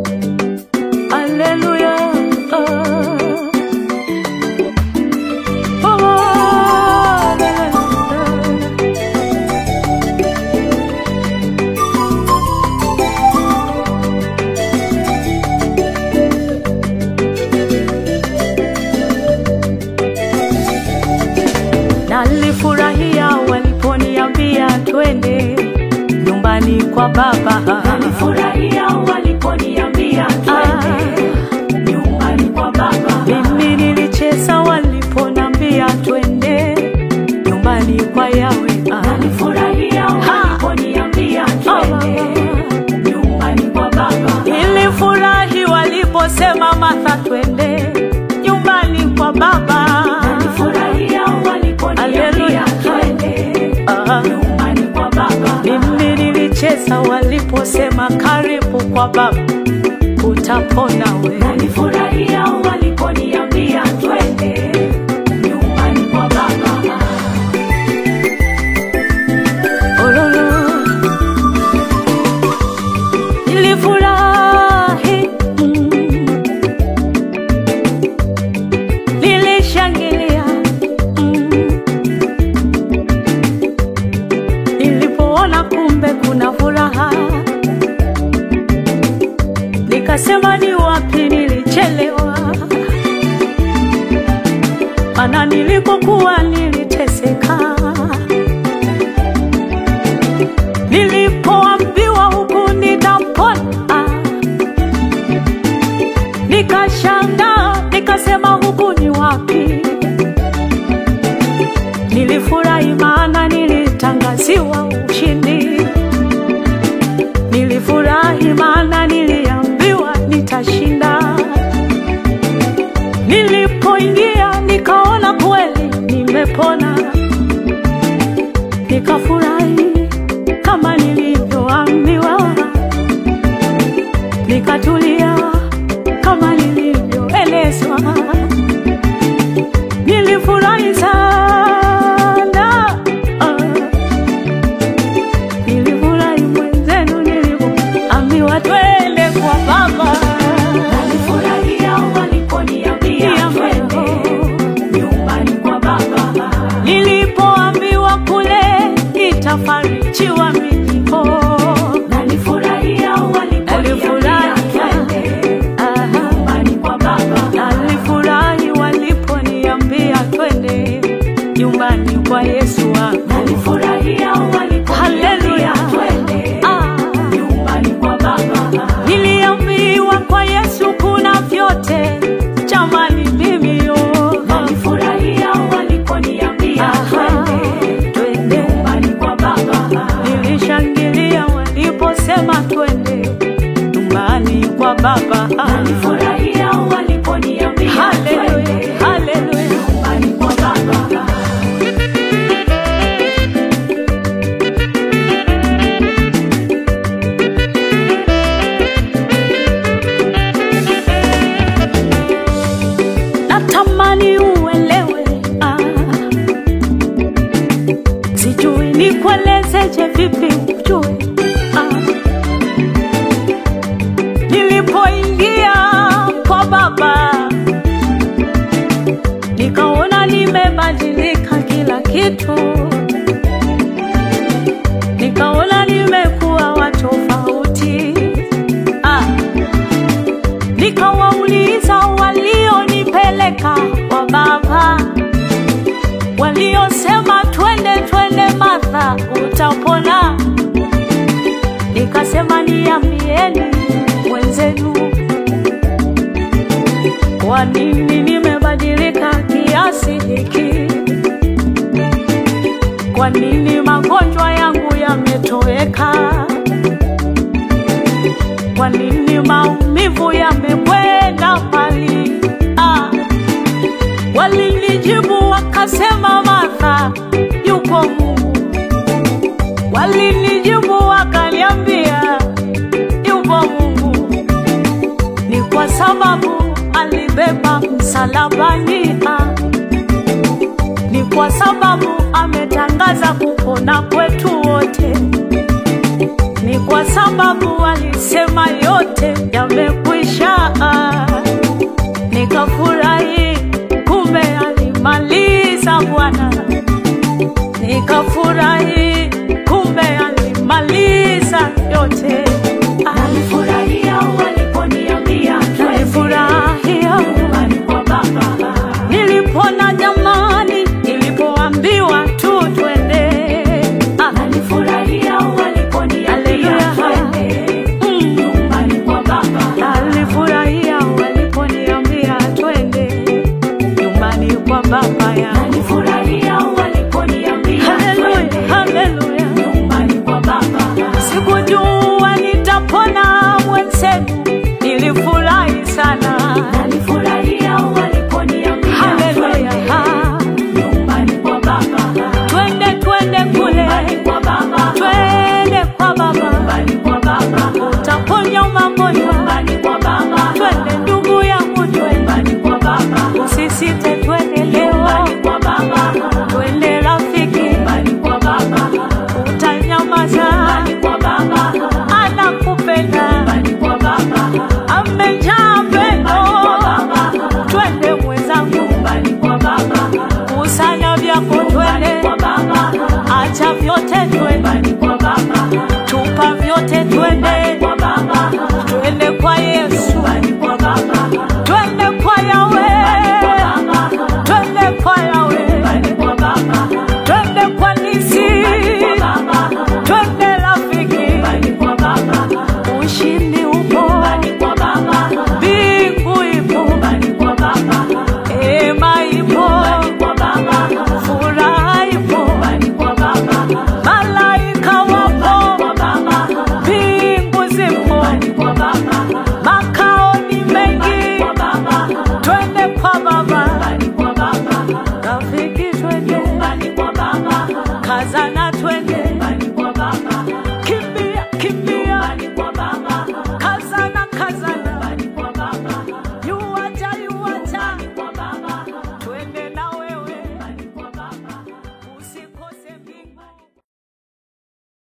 Haleluya. Nalifurahia waliponiambia twende nyumbani kwa baba. Nalifurahia waliponiambia twende nyumbani kwa baba. Mimi nilicheza waliponiambia twende nyumbani kwa Yawe. Nalifurahia waliponiambia twende nyumbani kwa baba. Nilifurahi waliposema Martha twende nyumbani kwa baba. Nalifurahia waliponiambia twende nyumbani kwa baba. Mimi nilicheza waliposema karibu kwa baba utapona we. Nalifurahia waliponiambia twende nyumbani kwa baba. Ololo. Nilifurahi, nilishangilia, nilipoona kumbe kuna furaha, nikasema ni wapi nilichelewa, maana nilipokuwa niliteseka. Nilipoambiwa huku nitapona, nikashangaa, nikasema huku ni wapi? Nilifurahi maana nilitangaziwa ushindi. Nilifurahi maana niliambiwa nitashinda. Nilipoingia nikaona kweli nimepona. Nikafurahi kama nilivyoambiwa, nikatulia kama nilivyoelezwa. Nilifurahi sana, nilifurahi mwenzenu nilipoambiwa twende kwa baba. Nalifurahia waliponiambia twende nyumbani kwa baba. Nilipoambiwa kule nitafarijiwa mimi. Nalifurahia waliponiambia twende nyumbani kwa baba. Nalifurahi waliponiambia twende nyumbani kwa Yesu wangu. Nalifurahia waliponiambia twende nyumbani kwa baba. Niliambiwa kwa Yesu kuna vyote, jamani mimi yo. Nalifurahia waliponiambia twende nyumbani kwa baba. Nilishangilia waliposema twende nyumbani kwa baba. Nalifurahia waliponiambia twende nyumbani kwa baba. Natamani uelewe, sijui nikuelezeje vipi ujue. Nilipoingia kwa baba nikaona nimebadilika kila kitu, nikaona nimekuwa wa tofauti. Nikawauliza walionipeleka kwa baba, waliosema twende twende Martha utapona. Nikasema niambieni wenzenu, kwa nini nimebadilika kiasi hiki? Kwa nini magonjwa yangu yametoweka? Kwa nini maumivu yamekwenda mbali? Walinijibu wakasema Martha yuko Mungu. Walinijibu wakaniambia yuko Mungu. Ni kwa sababu alibeba msalabani, ni kwa sababu ametangaza kupona kwetu wote, ni kwa sababu alisema yote yame